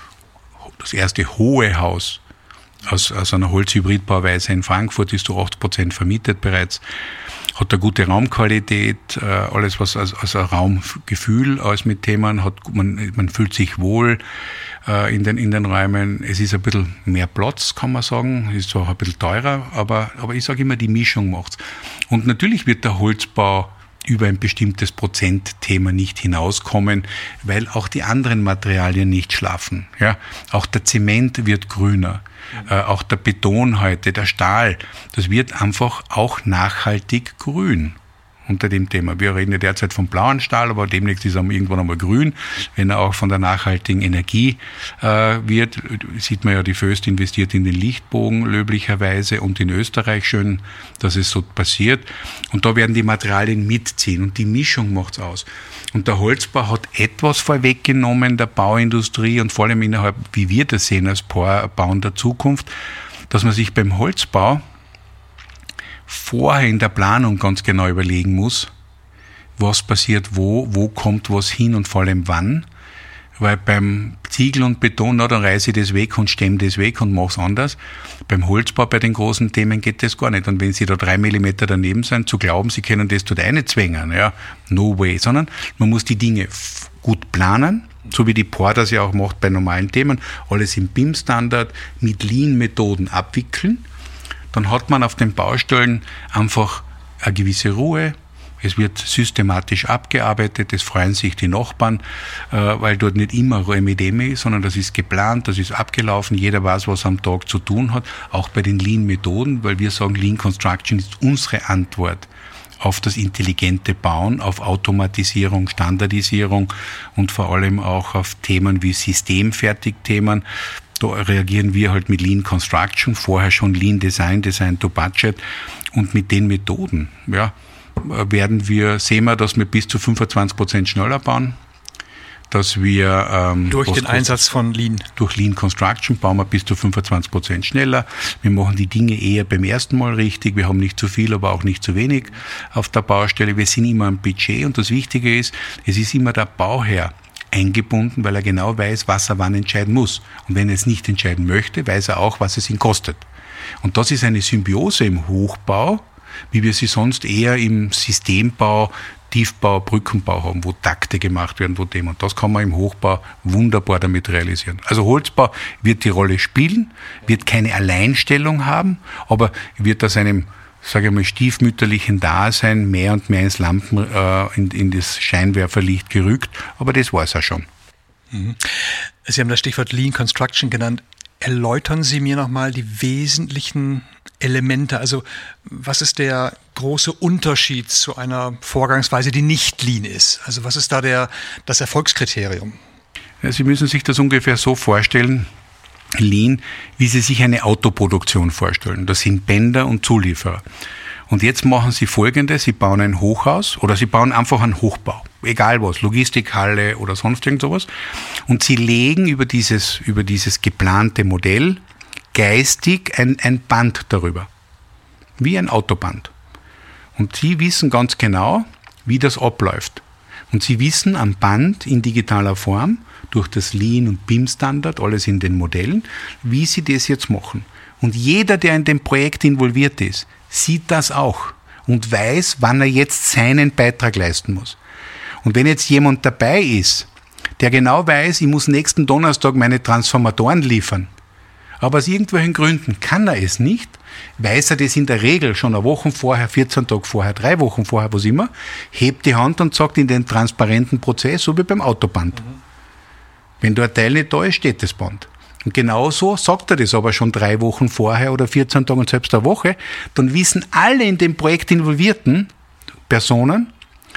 das erste hohe Haus aus, aus einer Holzhybridbauweise in Frankfurt, ist zu achtzig Prozent vermietet bereits. Hat eine gute Raumqualität, alles was als, als ein Raumgefühl als mit Themen hat, man, man fühlt sich wohl äh, in, den, in den Räumen. Es ist ein bisschen mehr Platz, kann man sagen, ist zwar ein bisschen teurer, aber, aber ich sage immer, die Mischung macht's. Und natürlich wird der Holzbau über ein bestimmtes Prozentthema nicht hinauskommen, weil auch die anderen Materialien nicht schlafen. Ja? Auch der Zement wird grüner, mhm. äh, auch der Beton heute, der Stahl, das wird einfach auch nachhaltig grün unter dem Thema. Wir reden ja derzeit vom blauen Stahl, aber demnächst ist er irgendwann einmal grün, wenn er auch von der nachhaltigen Energie äh, wird. Sieht man ja, die Föst investiert in den Lichtbogen löblicherweise und in Österreich schön, dass es so passiert. Und da werden die Materialien mitziehen und die Mischung macht's aus. Und der Holzbau hat etwas vorweggenommen der Bauindustrie und vor allem innerhalb, wie wir das sehen als Bau in der Zukunft, dass man sich beim Holzbau vorher in der Planung ganz genau überlegen muss, was passiert wo, wo kommt was hin und vor allem wann. Weil beim Ziegel und Beton, na, dann reiße ich das weg und stemme das weg und mache es anders. Beim Holzbau, bei den großen Themen geht das gar nicht. Und wenn Sie da drei Millimeter daneben sind, zu glauben, Sie können das dort einzwängen, ja, no way. Sondern man muss die Dinge gut planen, so wie die P O R das ja auch macht bei normalen Themen, alles im B I M-Standard mit Lean-Methoden abwickeln. Dann hat man auf den Baustellen einfach eine gewisse Ruhe. Es wird systematisch abgearbeitet, es freuen sich die Nachbarn, äh, weil dort nicht immer Remedeme ist, sondern das ist geplant, das ist abgelaufen, jeder weiß, was er am Tag zu tun hat, auch bei den Lean-Methoden, weil wir sagen, Lean Construction ist unsere Antwort auf das intelligente Bauen, auf Automatisierung, Standardisierung und vor allem auch auf Themen wie Systemfertigthemen. Da reagieren wir halt mit Lean Construction, vorher schon Lean Design, Design to Budget und mit den Methoden, ja, werden wir, sehen wir, dass wir bis zu fünfundzwanzig Prozent schneller bauen, dass wir ähm, durch den Einsatz von Lean. Durch Lean Construction bauen wir bis zu fünfundzwanzig Prozent schneller. Wir machen die Dinge eher beim ersten Mal richtig. Wir haben nicht zu viel, aber auch nicht zu wenig auf der Baustelle. Wir sind immer am Budget und das Wichtige ist, es ist immer der Bauherr eingebunden, weil er genau weiß, was er wann entscheiden muss. Und wenn er es nicht entscheiden möchte, weiß er auch, was es ihn kostet. Und das ist eine Symbiose im Hochbau, wie wir sie sonst eher im Systembau, Tiefbau, Brückenbau haben, wo Takte gemacht werden, wo dem. Und das kann man im Hochbau wunderbar damit realisieren. Also Holzbau wird die Rolle spielen, wird keine Alleinstellung haben, aber wird aus einem, sage ich mal, stiefmütterlichen Dasein mehr und mehr ins Lampen, äh, in, in das Scheinwerferlicht gerückt. Aber das war es ja schon. Mhm. Sie haben das Stichwort Lean Construction genannt. Erläutern Sie mir nochmal die wesentlichen Elemente. Also was ist der große Unterschied zu einer Vorgangsweise, die nicht Lean ist? Also was ist da der, das Erfolgskriterium? Ja, Sie müssen sich das ungefähr so vorstellen, Lean, wie Sie sich eine Autoproduktion vorstellen. Das sind Bänder und Zulieferer. Und jetzt machen Sie Folgendes, Sie bauen ein Hochhaus oder Sie bauen einfach einen Hochbau, egal was, Logistikhalle oder sonst irgend sowas. Und Sie legen über dieses, über dieses geplante Modell geistig ein, ein Band darüber, wie ein Autoband. Und Sie wissen ganz genau, wie das abläuft. Und Sie wissen am Band in digitaler Form, durch das Lean und B I M-Standard, alles in den Modellen, wie Sie das jetzt machen. Und jeder, der in dem Projekt involviert ist, sieht das auch und weiß, wann er jetzt seinen Beitrag leisten muss. Und wenn jetzt jemand dabei ist, der genau weiß, ich muss nächsten Donnerstag meine Transformatoren liefern, aber aus irgendwelchen Gründen kann er es nicht, weiß er das in der Regel schon eine Woche vorher, vierzehn Tage vorher, drei Wochen vorher, was immer, hebt die Hand und sagt in den transparenten Prozess, so wie beim Autoband. Mhm. Wenn da ein Teil nicht da ist, steht das Band. Und genauso sagt er das aber schon drei Wochen vorher oder vierzehn Tage und selbst eine Woche, dann wissen alle in dem Projekt involvierten Personen,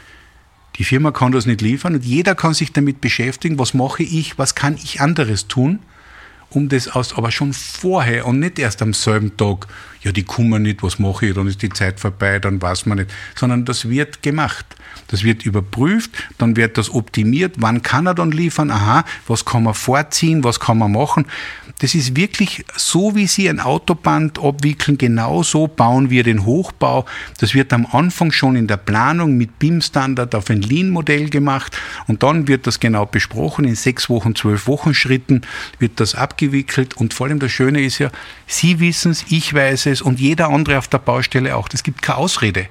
die Firma kann das nicht liefern und jeder kann sich damit beschäftigen, was mache ich, was kann ich anderes tun, um das aus, aber schon vorher und nicht erst am selben Tag, ja, die kommen nicht, was mache ich, dann ist die Zeit vorbei, dann weiß man nicht. Sondern das wird gemacht. Das wird überprüft, dann wird das optimiert, wann kann er dann liefern, aha, was kann man vorziehen, was kann man machen. Das ist wirklich so, wie Sie ein Autoband abwickeln, genau so bauen wir den Hochbau. Das wird am Anfang schon in der Planung mit B I M-Standard auf ein Lean-Modell gemacht und dann wird das genau besprochen, in sechs Wochen, zwölf Wochen Schritten wird das abgewickelt und vor allem das Schöne ist ja, Sie wissen es, ich weiß es und jeder andere auf der Baustelle auch. Es gibt keine Ausrede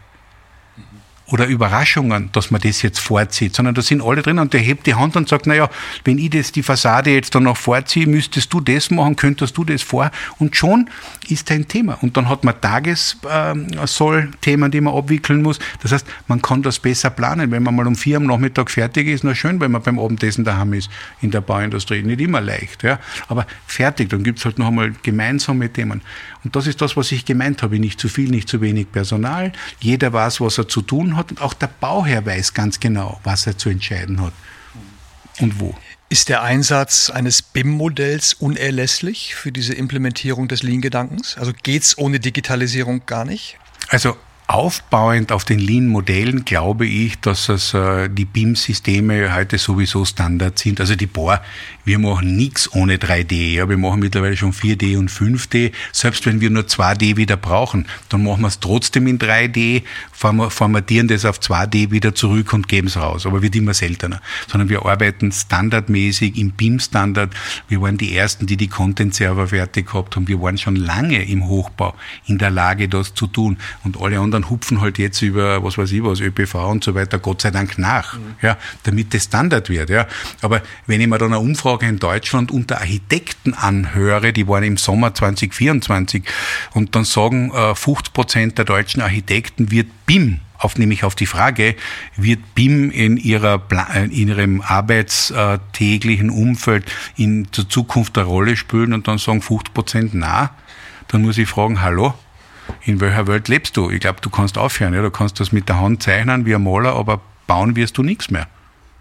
oder Überraschungen, dass man das jetzt vorzieht, sondern da sind alle drin und der hebt die Hand und sagt, naja, wenn ich das, die Fassade jetzt dann noch vorziehe, müsstest du das machen, könntest du das vor und schon ist ein Thema. Und dann hat man Tagessoll-Themen, die man abwickeln muss. Das heißt, man kann das besser planen. Wenn man mal um vier am Nachmittag fertig ist, na schön, wenn man beim Abendessen daheim ist in der Bauindustrie. Nicht immer leicht, ja. Aber fertig, dann gibt es halt noch einmal gemeinsame Themen. Und das ist das, was ich gemeint habe. Nicht zu viel, nicht zu wenig Personal. Jeder weiß, was er zu tun hat. Und auch der Bauherr weiß ganz genau, was er zu entscheiden hat und wo. Ist der Einsatz eines B I M-Modells unerlässlich für diese Implementierung des Lean-Gedankens? Also geht es ohne Digitalisierung gar nicht? Also aufbauend auf den Lean-Modellen glaube ich, dass es, äh, die B I M-Systeme heute sowieso Standard sind. Also die Bohr, wir machen nichts ohne drei D. Ja, wir machen mittlerweile schon vier D und fünf D. Selbst wenn wir nur zwei D wieder brauchen, dann machen wir es trotzdem in drei D, formatieren das auf zwei D wieder zurück und geben es raus. Aber wird immer seltener. Sondern wir arbeiten standardmäßig im B I M-Standard. Wir waren die Ersten, die die Content-Server fertig gehabt haben. Wir waren schon lange im Hochbau in der Lage, das zu tun. Und alle anderen hupfen halt jetzt über, was weiß ich was, ÖPV und so weiter, Gott sei Dank nach, mhm. ja, damit das Standard wird, ja. Aber wenn ich mir dann eine Umfrage in Deutschland unter Architekten anhöre, die waren im Sommer zwanzig vierundzwanzig und dann sagen, äh, fünfzig Prozent der deutschen Architekten wird B I M, auf, nämlich auf die Frage, wird B I M in ihrer, in ihrem arbeitstäglichen Umfeld in der Zukunft eine Rolle spielen und dann sagen fünfzig Prozent na, dann muss ich fragen, hallo? In welcher Welt lebst du? Ich glaube, du kannst aufhören. Ja? Du kannst das mit der Hand zeichnen wie ein Maler, aber bauen wirst du nichts mehr.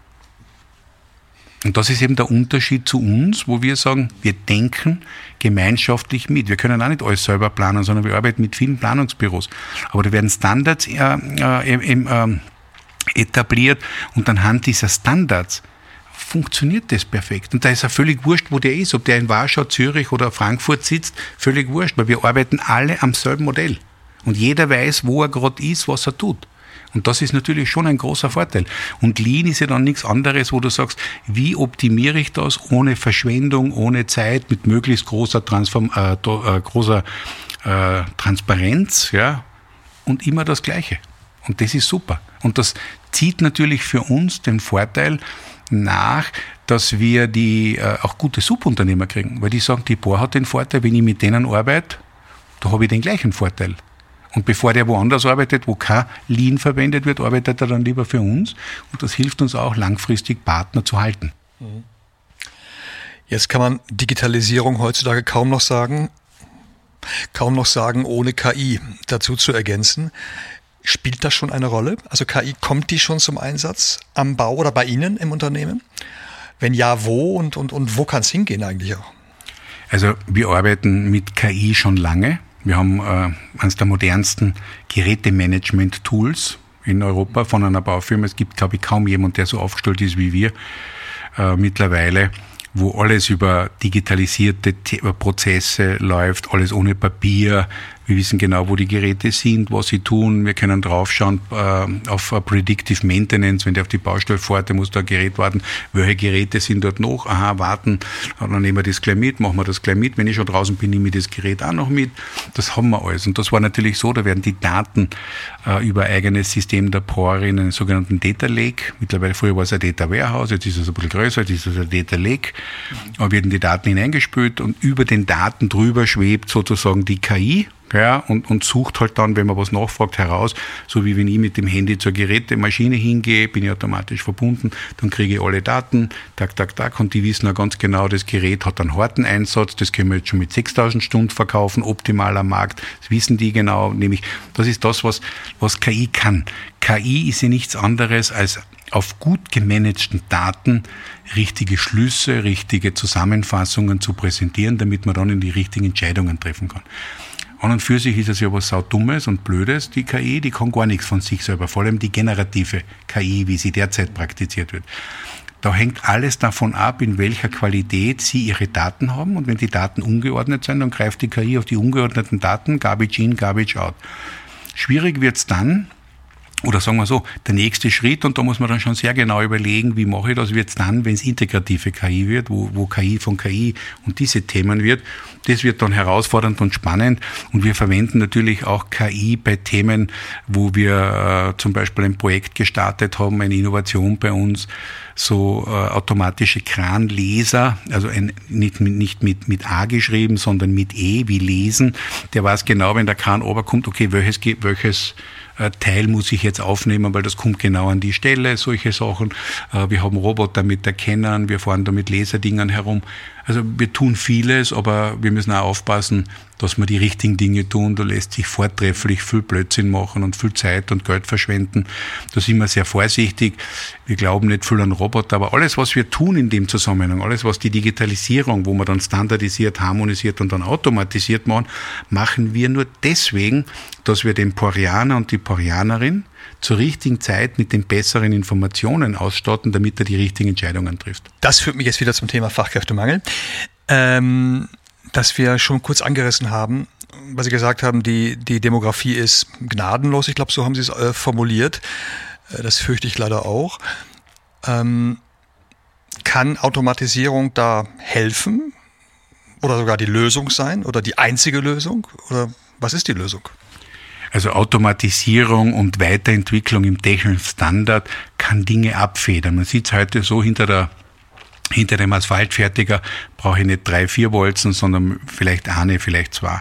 Und das ist eben der Unterschied zu uns, wo wir sagen, wir denken gemeinschaftlich mit. Wir können auch nicht alles selber planen, sondern wir arbeiten mit vielen Planungsbüros. Aber da werden Standards äh, äh, äh, etabliert und anhand dieser Standards funktioniert das perfekt. Und da ist ja völlig wurscht, wo der ist, ob der in Warschau, Zürich oder Frankfurt sitzt, völlig wurscht, weil wir arbeiten alle am selben Modell. Und jeder weiß, wo er gerade ist, was er tut. Und das ist natürlich schon ein großer Vorteil. Und Lean ist ja dann nichts anderes, wo du sagst, wie optimiere ich das ohne Verschwendung, ohne Zeit, mit möglichst großer, Transform, äh, äh, großer äh, Transparenz, ja, und immer das Gleiche. Und das ist super. Und das zieht natürlich für uns den Vorteil nach, dass wir die äh, auch gute Subunternehmer kriegen, weil die sagen, die Bohr hat den Vorteil, wenn ich mit denen arbeite, da habe ich den gleichen Vorteil. Und bevor der woanders arbeitet, wo kein Lean verwendet wird, arbeitet er dann lieber für uns und das hilft uns auch langfristig Partner zu halten. Jetzt kann man Digitalisierung heutzutage kaum noch sagen, kaum noch sagen, ohne K I dazu zu ergänzen. Spielt das schon eine Rolle? Also K I, kommt die schon zum Einsatz am Bau oder bei Ihnen im Unternehmen? Wenn ja, wo und, und, und wo kann es hingehen eigentlich auch? Also wir arbeiten mit K I schon lange. Wir haben äh, eines der modernsten Gerätemanagement-Tools in Europa von einer Baufirma. Es gibt, glaube ich, kaum jemand, der so aufgestellt ist wie wir äh, mittlerweile, wo alles über digitalisierte Prozesse läuft, alles ohne Papier. Wir wissen genau, wo die Geräte sind, was sie tun. Wir können draufschauen äh, auf Predictive Maintenance. Wenn der auf die Baustelle fährt, der muss da ein Gerät warten. Welche Geräte sind dort noch? Aha, warten. Dann nehmen wir das gleich mit, machen wir das gleich mit. Wenn ich schon draußen bin, nehme ich das Gerät auch noch mit. Das haben wir alles. Und das war natürlich so, da werden die Daten äh, über ein eigenes System der P O R in einen sogenannten Data Lake. Mittlerweile, früher war es ein Data Warehouse, jetzt ist es ein bisschen größer, jetzt ist es ein Data Lake. Da werden die Daten hineingespült und über den Daten drüber schwebt sozusagen die K I. Ja, und, und sucht halt dann, wenn man was nachfragt, heraus, so wie wenn ich mit dem Handy zur Gerätemaschine hingehe, bin ich automatisch verbunden, dann kriege ich alle Daten, tak, tak, tak, und die wissen auch ganz genau, das Gerät hat einen harten Einsatz, das können wir jetzt schon mit sechstausend Stunden verkaufen, optimal am Markt, das wissen die genau, nämlich, das ist das, was, was K I kann. K I ist ja nichts anderes als auf gut gemanagten Daten richtige Schlüsse, richtige Zusammenfassungen zu präsentieren, damit man dann in die richtigen Entscheidungen treffen kann. An und für sich ist es ja was Saudummes und Blödes, die K I, die kann gar nichts von sich selber, vor allem die generative K I, wie sie derzeit praktiziert wird. Da hängt alles davon ab, in welcher Qualität Sie Ihre Daten haben. Und wenn die Daten ungeordnet sind, dann greift die K I auf die ungeordneten Daten, Garbage in, Garbage out. Schwierig wird's dann, oder sagen wir so, der nächste Schritt, und da muss man dann schon sehr genau überlegen, wie mache ich das, wird's dann, wenn es integrative K I wird, wo, wo K I von K I und diese Themen wird. Das wird dann herausfordernd und spannend, und wir verwenden natürlich auch K I bei Themen, wo wir äh, zum Beispiel ein Projekt gestartet haben, eine Innovation bei uns, so äh, automatische Kranleser, also ein, nicht, nicht mit, mit A geschrieben, sondern mit E wie lesen. Der weiß genau, wenn der Kran runterkommt, okay, welches, welches Teil muss ich jetzt aufnehmen, weil das kommt genau an die Stelle, solche Sachen. Wir haben Roboter mit Erkennern, wir fahren da mit Laserdingern herum. Also wir tun vieles, aber wir müssen auch aufpassen, dass wir die richtigen Dinge tun. Da lässt sich vortrefflich viel Blödsinn machen und viel Zeit und Geld verschwenden. Da sind wir sehr vorsichtig. Wir glauben nicht viel an Roboter, aber alles, was wir tun in dem Zusammenhang, alles, was die Digitalisierung, wo wir dann standardisiert, harmonisiert und dann automatisiert machen, machen wir nur deswegen, dass wir den Porianer und die Porianerin zur richtigen Zeit mit den besseren Informationen ausstatten, damit er die richtigen Entscheidungen trifft. Das führt mich jetzt wieder zum Thema Fachkräftemangel. Ähm, dass wir schon kurz angerissen haben, was Sie gesagt haben, die, die Demografie ist gnadenlos. Ich glaube, so haben Sie es äh, formuliert. Äh, das fürchte ich leider auch. Ähm, kann Automatisierung da helfen? Oder sogar die Lösung sein? Oder die einzige Lösung? Oder was ist die Lösung? Also Automatisierung und Weiterentwicklung im technischen Standard kann Dinge abfedern. Man sieht es heute so, hinter der hinter dem Asphaltfertiger brauche ich nicht drei, vier Bolzen, sondern vielleicht eine, vielleicht zwei.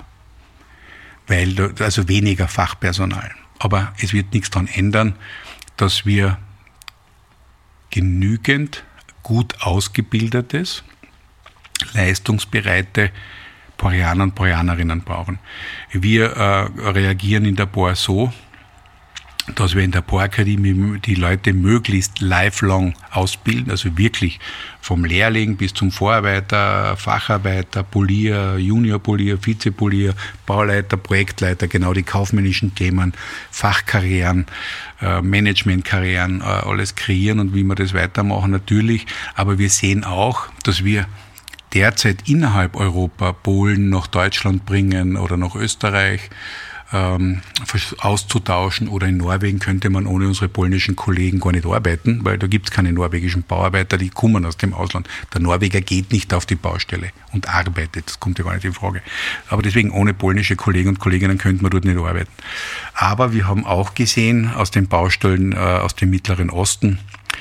Weil, also weniger Fachpersonal. Aber es wird nichts daran ändern, dass wir genügend gut ausgebildetes, leistungsbereite Porianer und Porianerinnen brauchen. Wir äh, reagieren in der P O R so, dass wir in der P O R-Akademie die Leute möglichst lifelong ausbilden, also wirklich vom Lehrling bis zum Vorarbeiter, Facharbeiter, Polier, Juniorpolier, Vizepolier, Bauleiter, Projektleiter, genau die kaufmännischen Themen, Fachkarrieren, äh, Managementkarrieren, äh, alles kreieren und wie wir das weitermachen natürlich. Aber wir sehen auch, dass wir derzeit innerhalb Europa Polen nach Deutschland bringen oder nach Österreich, ähm, auszutauschen, oder in Norwegen könnte man ohne unsere polnischen Kollegen gar nicht arbeiten, weil da gibt es keine norwegischen Bauarbeiter, die kommen aus dem Ausland. Der Norweger geht nicht auf die Baustelle und arbeitet, das kommt ja gar nicht in Frage. Aber deswegen, ohne polnische Kollegen und Kolleginnen könnte man dort nicht arbeiten. Aber wir haben auch gesehen aus den Baustellen äh, aus dem Mittleren Osten,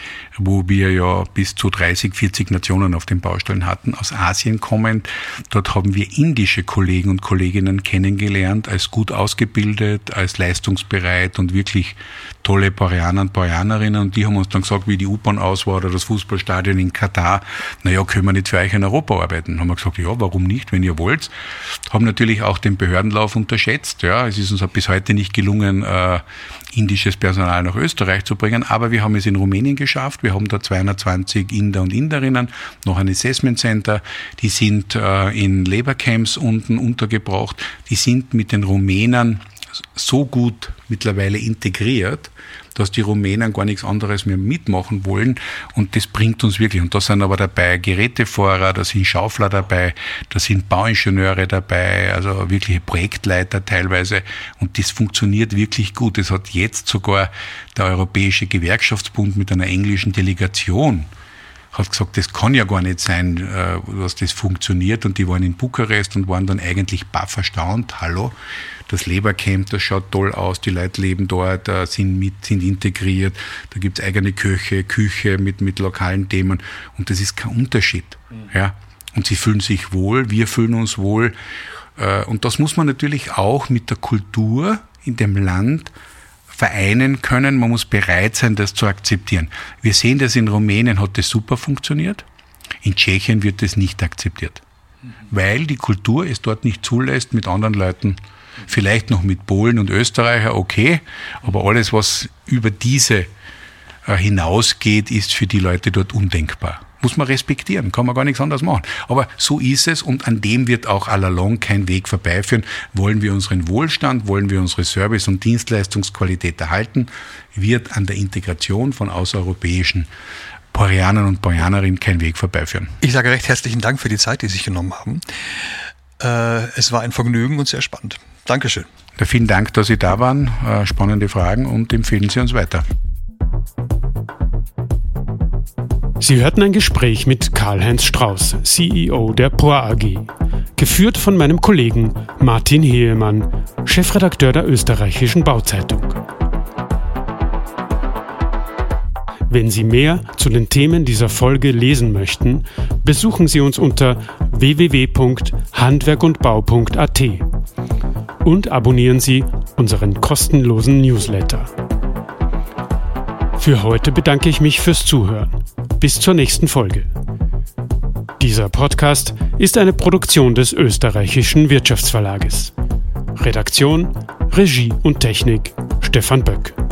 wo wir ja bis zu dreißig, vierzig Nationen auf den Baustellen hatten, aus Asien kommend. Dort haben wir indische Kollegen und Kolleginnen kennengelernt, als gut ausgebildet, als leistungsbereit und wirklich tolle Porianer und Porianerinnen. Und die haben uns dann gesagt, wie die U-Bahn aus war oder das Fußballstadion in Katar, naja, können wir nicht für euch in Europa arbeiten? Haben wir gesagt, ja, warum nicht, wenn ihr wollt. Haben natürlich auch den Behördenlauf unterschätzt. Ja, es ist uns bis heute nicht gelungen, äh, indisches Personal nach Österreich zu bringen, aber wir haben es in Rumänien geschafft. Wir haben da zweihundertzwanzig Inder und Inderinnen, noch ein Assessment Center, die sind äh, in Labour-Camps unten untergebracht, die sind mit den Rumänen so gut mittlerweile integriert, dass die Rumänen gar nichts anderes mehr mitmachen wollen, und das bringt uns wirklich. Und da sind aber dabei Gerätefahrer, da sind Schaufler dabei, da sind Bauingenieure dabei, also wirkliche Projektleiter teilweise, und das funktioniert wirklich gut. Das hat jetzt sogar der Europäische Gewerkschaftsbund mit einer englischen Delegation hat gesagt, das kann ja gar nicht sein, dass das funktioniert, und die waren in Bukarest und waren dann eigentlich baff erstaunt. Hallo, das Labour-Camp, das schaut toll aus, die Leute leben dort, sind mit, sind integriert, da gibt's eigene Köche, Küche mit, mit lokalen Themen, und das ist kein Unterschied. Mhm. Ja. Und sie fühlen sich wohl, wir fühlen uns wohl, und das muss man natürlich auch mit der Kultur in dem Land vereinen können. Man muss bereit sein, das zu akzeptieren. Wir sehen das, in Rumänien hat das super funktioniert. In Tschechien wird das nicht akzeptiert. Mhm. Weil die Kultur es dort nicht zulässt, mit anderen Leuten, vielleicht noch mit Polen und Österreicher, okay, aber alles, was über diese äh, hinausgeht, ist für die Leute dort undenkbar. Muss man respektieren, kann man gar nichts anderes machen. Aber so ist es und an dem wird auch allalong kein Weg vorbeiführen. Wollen wir unseren Wohlstand, wollen wir unsere Service- und Dienstleistungsqualität erhalten, wird an der Integration von außereuropäischen Porianern und Porianerinnen kein Weg vorbeiführen. Ich sage recht herzlichen Dank für die Zeit, die Sie sich genommen haben. Äh, es war ein Vergnügen und sehr spannend. Dankeschön. Ja, vielen Dank, dass Sie da waren. Äh, spannende Fragen und empfehlen Sie uns weiter. Sie hörten ein Gespräch mit Karl-Heinz Strauß, C E O der P O R A G, geführt von meinem Kollegen Martin Heemann, Chefredakteur der Österreichischen Bauzeitung. Wenn Sie mehr zu den Themen dieser Folge lesen möchten, besuchen Sie uns unter w w w punkt handwerk und bau punkt a t und abonnieren Sie unseren kostenlosen Newsletter. Für heute bedanke ich mich fürs Zuhören. Bis zur nächsten Folge. Dieser Podcast ist eine Produktion des Österreichischen Wirtschaftsverlages. Redaktion, Regie und Technik Stefan Böck.